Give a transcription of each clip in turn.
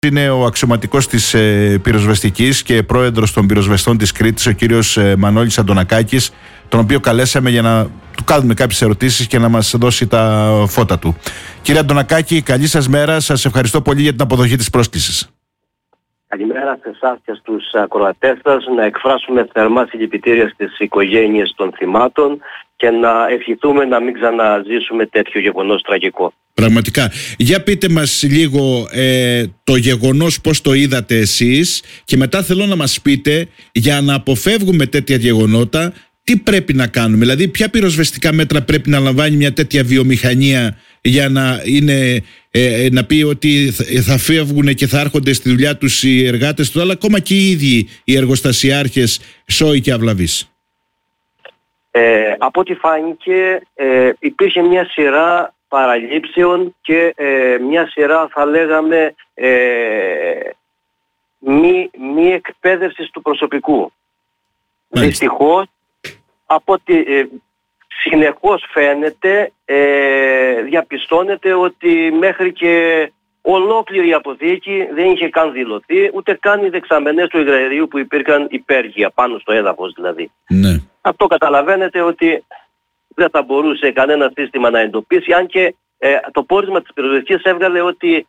Είναι ο αξιωματικός της πυροσβεστικής και πρόεδρος των πυροσβεστών της Κρήτης, ο κύριος Μανώλης Αντωνακάκης, τον οποίο καλέσαμε για να του κάνουμε κάποιες ερωτήσεις και να μας δώσει τα φώτα του. Κύριε Αντωνακάκη, καλή σας μέρα. Σας ευχαριστώ πολύ για την αποδοχή της πρόσκλησης. Καλημέρα σε εσάς και στους ακροατές σας. Να εκφράσουμε θερμά συλληπιτήρια στις οικογένειες των θυμάτων και να ευχηθούμε να μην ξαναζήσουμε τέτοιο γεγονός τραγικό. Πραγματικά. Για πείτε μας λίγο το γεγονός, πώς το είδατε εσείς, και μετά θέλω να μας πείτε, για να αποφεύγουμε τέτοια γεγονότα, τι πρέπει να κάνουμε. Δηλαδή, ποια πυροσβεστικά μέτρα πρέπει να λαμβάνει μια τέτοια βιομηχανία για να είναι... να πει ότι θα φεύγουν και θα έρχονται στη δουλειά τους οι εργάτες του, αλλά ακόμα και οι ίδιοι οι εργοστασιάρχες σόι και αυλαβείς. Από ό,τι φάνηκε υπήρχε μια σειρά παραλήψεων και μια σειρά, θα λέγαμε, μη εκπαίδευσης του προσωπικού. Δυστυχώς, από ό,τι συνεχώς φαίνεται, διαπιστώνεται ότι μέχρι και ολόκληρη η αποθήκη δεν είχε καν δηλωθεί, ούτε καν οι δεξαμενές του υγραερίου που υπήρχαν υπέργεια, πάνω στο έδαφος δηλαδή. Ναι. Αυτό καταλαβαίνετε ότι δεν θα μπορούσε κανένα σύστημα να εντοπίσει, αν και το πόρισμα της πυροσβεστικής έβγαλε ότι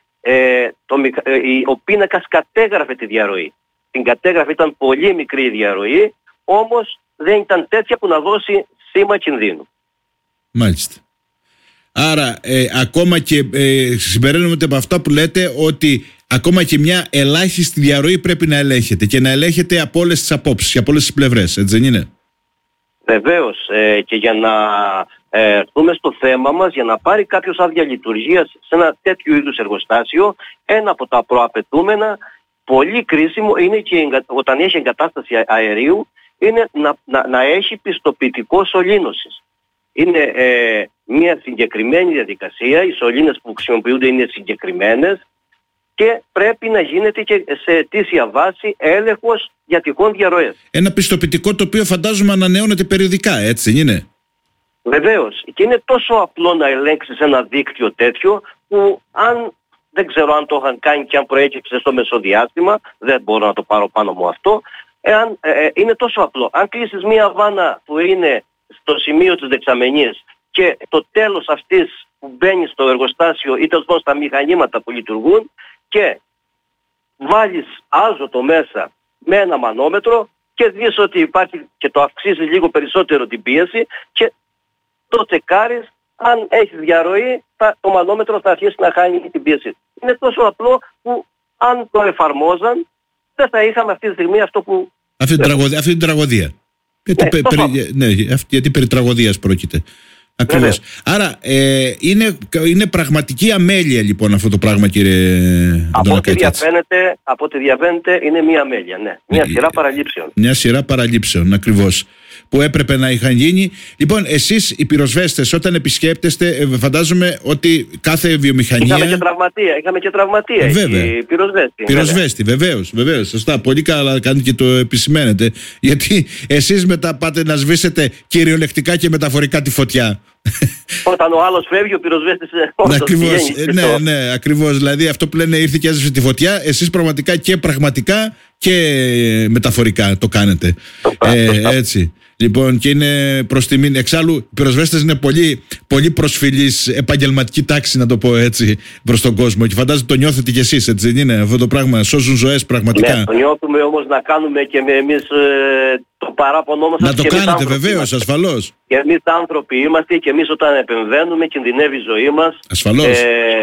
ο πίνακας κατέγραφε τη διαρροή. Την κατέγραφε, ήταν πολύ μικρή η διαρροή, όμως δεν ήταν τέτοια που να δώσει σήμα κινδύνου. Μάλιστα. Άρα ακόμα και συμπεραίνουμε από αυτά που λέτε ότι ακόμα και μια ελάχιστη διαρροή πρέπει να ελέγχεται, και να ελέγχεται από όλες τις απόψεις και από όλες τις πλευρές, έτσι δεν είναι? Βεβαίως, και για να έρθουμε στο θέμα μας, για να πάρει κάποιος άδεια λειτουργίας σε ένα τέτοιο είδους εργοστάσιο, ένα από τα προαπαιτούμενα, πολύ κρίσιμο, είναι και όταν έχει εγκατάσταση αερίου, είναι να έχει πιστοποιητικό σωλήνωσης. Είναι μια συγκεκριμένη διαδικασία, οι σωλήνες που χρησιμοποιούνται είναι συγκεκριμένες και πρέπει να γίνεται και σε ετήσια βάση έλεγχος για τυχόν διαρροές. Ένα πιστοποιητικό το οποίο φαντάζομαι ανανεώνεται περιοδικά, έτσι είναι? Βεβαίως. Και είναι τόσο απλό να ελέγξεις ένα δίκτυο τέτοιο που δεν ξέρω αν το είχαν κάνει και αν προέκυψε στο μεσοδιάστημα, δεν μπορώ να το πάρω πάνω μου αυτό, είναι τόσο απλό. Αν κλείσεις μία βάνα που είναι στο σημείο της δεξαμενής και το τέλος αυτής που μπαίνει στο εργοστάσιο ή τέλος πάντων στα μηχανήματα που λειτουργούν και βάλεις άζωτο μέσα με ένα μανόμετρο και δεις ότι υπάρχει και το αυξήσεις λίγο περισσότερο την πίεση και το τσεκάρεις, αν έχει διαρροή το μανόμετρο θα αρχίσει να χάνει την πίεση. Είναι τόσο απλό που αν το εφαρμόζαν δεν θα είχαμε αυτή τη στιγμή αυτό που... Αυτή την τραγωδία. Γιατί περί τραγωδίας πρόκειται. Ακριβώς. Άρα είναι πραγματική αμέλεια λοιπόν αυτό το πράγμα, κύριε Αντωνακάκη. Από ό,τι διαφαίνεται είναι μια αμέλεια, ναι. Μια σειρά παραλήψεων. Μια σειρά παραλήψεων, ακριβώς, που έπρεπε να είχαν γίνει. Λοιπόν, εσείς οι πυροσβέστες όταν επισκέπτεστε, φαντάζομαι ότι κάθε βιομηχανία... Είχαμε και τραυματία. Βέβαια. Πυροσβέστη, βεβαίως. Σωστά. Πολύ καλά κάνετε και το επισημαίνετε. Γιατί εσείς μετά πάτε να σβήσετε κυριολεκτικά και μεταφορικά τη φωτιά. Όταν ο άλλος φεύγει, ο πυροσβέστης ακριβώς, ναι, ακριβώς. Δηλαδή αυτό που λένε ήρθε και έσβησε τη φωτιά, εσείς πραγματικά και μεταφορικά το κάνετε. Έτσι. Λοιπόν, και είναι προς τιμήν. Εξάλλου, οι πυροσβέστες είναι πολύ, πολύ προσφυλής επαγγελματική τάξη, να το πω έτσι, προς τον κόσμο. Και φαντάζομαι το νιώθετε κι εσείς, έτσι δεν είναι? Αυτό το πράγμα, σώζουν ζωές πραγματικά. Ναι, το νιώθουμε, όμως να κάνουμε και εμείς το παράπονό μας. Να το κάνετε, βεβαίως, ασφαλώς. Και εμείς άνθρωποι είμαστε και εμείς όταν επεμβαίνουμε κινδυνεύει η ζωή μας. Ασφαλώς.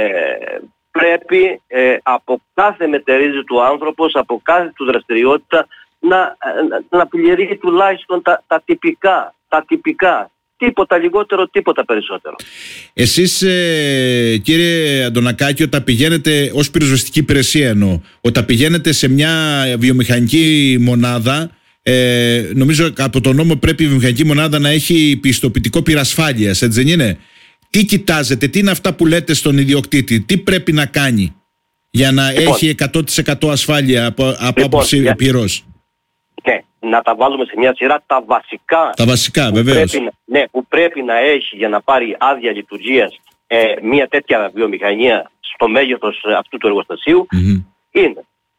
Πρέπει από κάθε μετερίζει του άνθρωπος, από κάθε του δραστηριότητα να πληρεί τουλάχιστον τα τυπικά. Τίποτα λιγότερο, τίποτα περισσότερο. Εσείς κύριε Αντωνακάκη, όταν πηγαίνετε ως πυροσβεστική υπηρεσία, όταν πηγαίνετε σε μια βιομηχανική μονάδα, νομίζω από τον νόμο πρέπει η βιομηχανική μονάδα να έχει πιστοποιητικό πυρασφάλειας, έτσι δεν είναι? Τι κοιτάζετε, τι είναι αυτά που λέτε στον ιδιοκτήτη, τι πρέπει να κάνει για να έχει 100% ασφάλεια από άποψη πυρός? Ναι, να τα βάλουμε σε μια σειρά τα βασικά. Τα βασικά, βεβαίως. Που πρέπει να έχει για να πάρει άδεια λειτουργίας μια τέτοια βιομηχανία στο μέγεθος αυτού του εργοστασίου, είναι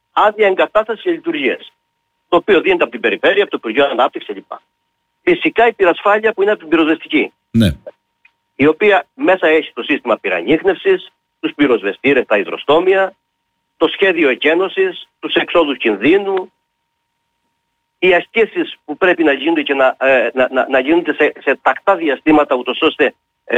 άδεια εγκατάστασης και λειτουργίας, το οποίο δίνεται από την περιφέρεια, από το Υπουργείο Ανάπτυξης κλπ. Φυσικά η πυρασφάλεια που είναι από την πυροσβεστική, Ναι. η οποία μέσα έχει το σύστημα πυρανίχνευσης, τους πυροσβεστήρες, τα υδροστόμια, το σχέδιο εκένωσης, τους εξόδους κινδύνου, οι ασκήσεις που πρέπει να γίνονται και να γίνονται σε τακτά διαστήματα, ούτως ώστε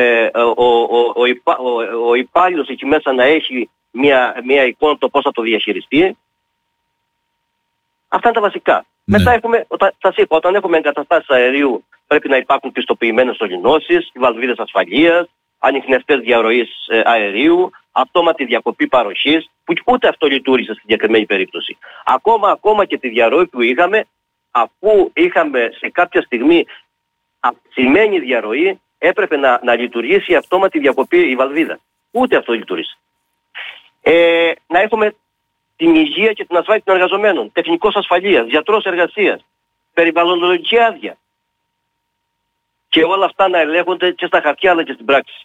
ο υπάλληλος εκεί μέσα να έχει μια εικόνα το πώς θα το διαχειριστεί. Αυτά είναι τα βασικά. Ναι. Μετά έχουμε, σας είπα, όταν έχουμε εγκαταστάσεις αερίου πρέπει να υπάρχουν πιστοποιημένες σωληνώσεις, βαλβίδες ασφαλείας, ανιχνευτές διαρροής αερίου, αυτόματη διακοπή παροχής, που ούτε αυτό λειτουργήσε στη συγκεκριμένη περίπτωση. Ακόμα και τη διαρροή που είχαμε, αφού είχαμε σε κάποια στιγμή αυξημένη διαρροή, έπρεπε να λειτουργήσει η αυτόματη διακοπή η βαλβίδα. Ούτε αυτό λειτουργήσε. Να έχουμε την υγεία και την ασφάλεια των εργαζομένων, τεχνικός ασφαλείας, γιατρός εργασίας, περιβαλλοντολογική άδεια. Και όλα αυτά να ελέγχονται και στα χαρτιά αλλά και στην πράξη.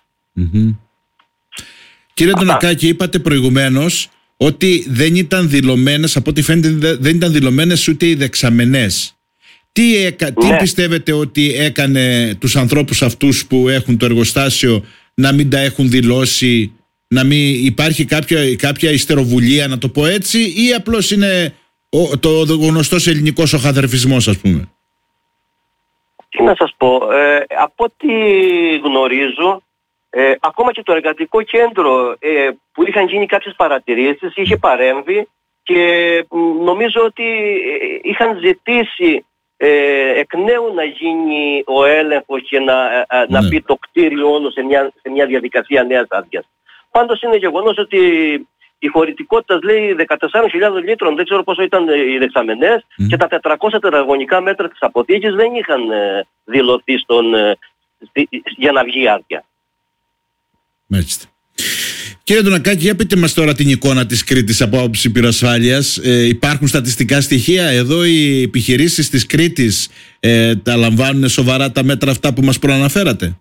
Κύριε Αντωνακάκη, είπατε προηγουμένως ότι δεν ήταν δηλωμένες, από ό,τι φαίνεται δεν ήταν δηλωμένες ούτε οι δεξαμενές. Τι πιστεύετε ότι έκανε τους ανθρώπους αυτούς που έχουν το εργοστάσιο να μην τα έχουν δηλώσει, να μην υπάρχει κάποια υστεροβουλία, να το πω έτσι, ή απλώς είναι το γνωστός ελληνικός οχαδερφισμός, ας πούμε? Τι να σας πω, από ό,τι γνωρίζω, ακόμα και το εργατικό κέντρο που είχαν γίνει κάποιες παρατηρήσεις είχε παρέμβει και νομίζω ότι είχαν ζητήσει εκ νέου να γίνει ο έλεγχος και να μπει το κτίριο όλο σε μια διαδικασία νέας άδειας. Πάντως είναι γεγονός ότι η χωρητικότητα λέει 14.000 λίτρων, δεν ξέρω πόσο ήταν οι δεξαμενές, και τα 400 τετραγωνικά μέτρα της αποθήκης δεν είχαν δηλωθεί για να βγει άδεια. Μάλιστα. Κύριε Αντωνακάκη, για πείτε μας τώρα την εικόνα της Κρήτης από άποψη πυρασφάλειας. Υπάρχουν στατιστικά στοιχεία? Εδώ οι επιχειρήσεις της Κρήτης τα λαμβάνουν σοβαρά τα μέτρα αυτά που μας προαναφέρατε?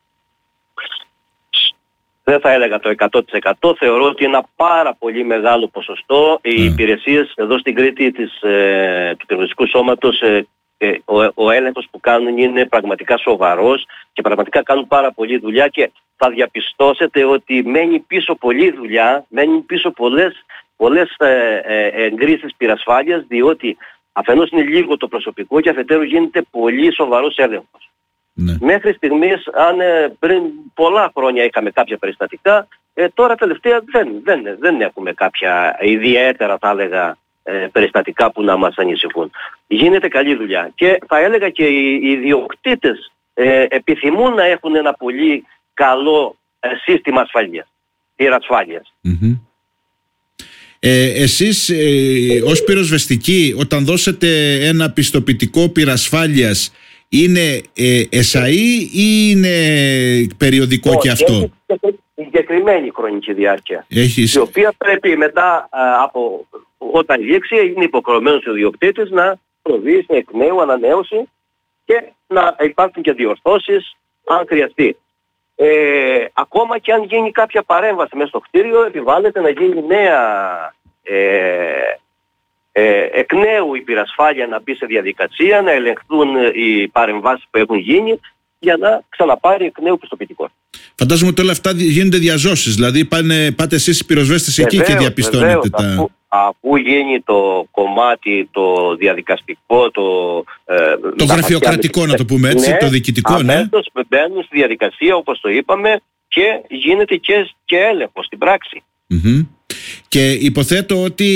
Δεν θα έλεγα το 100%. Θεωρώ ότι είναι ένα πάρα πολύ μεγάλο ποσοστό. Οι υπηρεσίες εδώ στην Κρήτη του πυροσβεστικού σώματος, ο έλεγχος που κάνουν είναι πραγματικά σοβαρός και πραγματικά κάνουν πάρα πολλή δουλειά, και θα διαπιστώσετε ότι μένει πίσω πολλή δουλειά, μένει πίσω πολλές εγκρίσεις πυρασφάλειας, διότι αφενός είναι λίγο το προσωπικό και αφετέρου γίνεται πολύ σοβαρός έλεγχος. Ναι. Μέχρι στιγμής, πριν πολλά χρόνια είχαμε κάποια περιστατικά, τώρα τελευταία δεν έχουμε κάποια ιδιαίτερα, θα έλεγα, περιστατικά που να μας ανησυχούν. Γίνεται καλή δουλειά και θα έλεγα και οι ιδιοκτήτες επιθυμούν να έχουν ένα πολύ καλό σύστημα ασφαλείας, πυρασφάλειας. Εσείς ως πυροσβεστικοί, όταν δώσετε ένα πιστοποιητικό πυρασφάλειας, είναι εσαΐ ή είναι περιοδικό και αυτό? Έχει συγκεκριμένη χρονική διάρκεια, η οποία πρέπει μετά όταν λήξει, είναι υποχρεωμένος ο ιδιοκτήτης να προβεί σε εκ νέου ανανέωση και να υπάρχουν και διορθώσεις αν χρειαστεί. Ακόμα και αν γίνει κάποια παρέμβαση μέσα στο κτίριο, επιβάλλεται να γίνει εκ νέου η πυρασφάλεια, να μπει σε διαδικασία, να ελεγχθούν οι παρεμβάσεις που έχουν γίνει για να ξαναπάρει εκ νέου πιστοποιητικό. Φαντάζομαι ότι όλα αυτά γίνονται διαζώσεις, δηλαδή πάτε εσείς οι πυροσβέστες εκεί και διαπιστώνετε τα... Αφού γίνει το κομμάτι το διαδικαστικό, το γραφειοκρατικό, να το πούμε έτσι, το διοικητικό, αμέσως μπαίνουν στη διαδικασία, όπως το είπαμε, και γίνεται και έλεγχος στην πράξη. Και υποθέτω ότι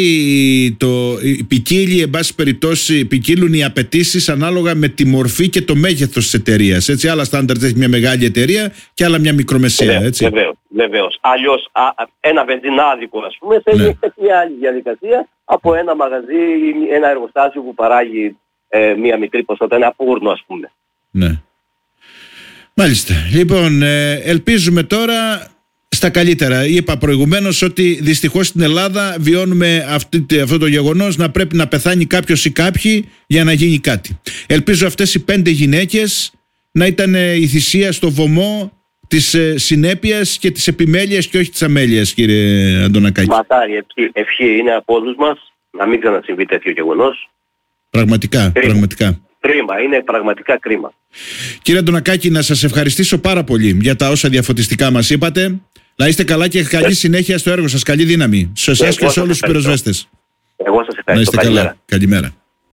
εν πάση περιπτώσει, ποικίλουν οι απαιτήσεις ανάλογα με τη μορφή και το μέγεθος της εταιρείας. Έτσι, άλλα στάνταρτ έχει μια μεγάλη εταιρεία και άλλα μια μικρομεσαία. Έτσι. Βεβαίως. Αλλιώς ένα βενζινάδικο, ας πούμε, θέλει μια άλλη διαδικασία από ένα μαγαζί ή ένα εργοστάσιο που παράγει μια μικρή ποσότητα, ένα φούρνο, ας πούμε. Ναι. Μάλιστα. Λοιπόν, ελπίζουμε τώρα στα καλύτερα. Είπα προηγουμένως ότι δυστυχώς στην Ελλάδα βιώνουμε αυτό το γεγονός, να πρέπει να πεθάνει κάποιος ή κάποιοι για να γίνει κάτι. Ελπίζω αυτές οι 5 γυναίκες να ήταν η θυσία στο βωμό της συνέπειας και της επιμέλειας και όχι της αμέλειας, κύριε Αντωνακάκη. Μακάρι, ευχή είναι από όλους μας να μην ξανασυμβεί τέτοιο γεγονός. Πραγματικά. Κρίμα, είναι πραγματικά κρίμα. Κύριε Αντωνακάκη, να σας ευχαριστήσω πάρα πολύ για τα όσα διαφωτιστικά μας είπατε. Να είστε καλά και καλή συνέχεια στο έργο σας. Καλή δύναμη σε εσάς και σε όλους τους πυροσβέστες. Εγώ σας ευχαριστώ. Να είστε καλά. Καλημέρα.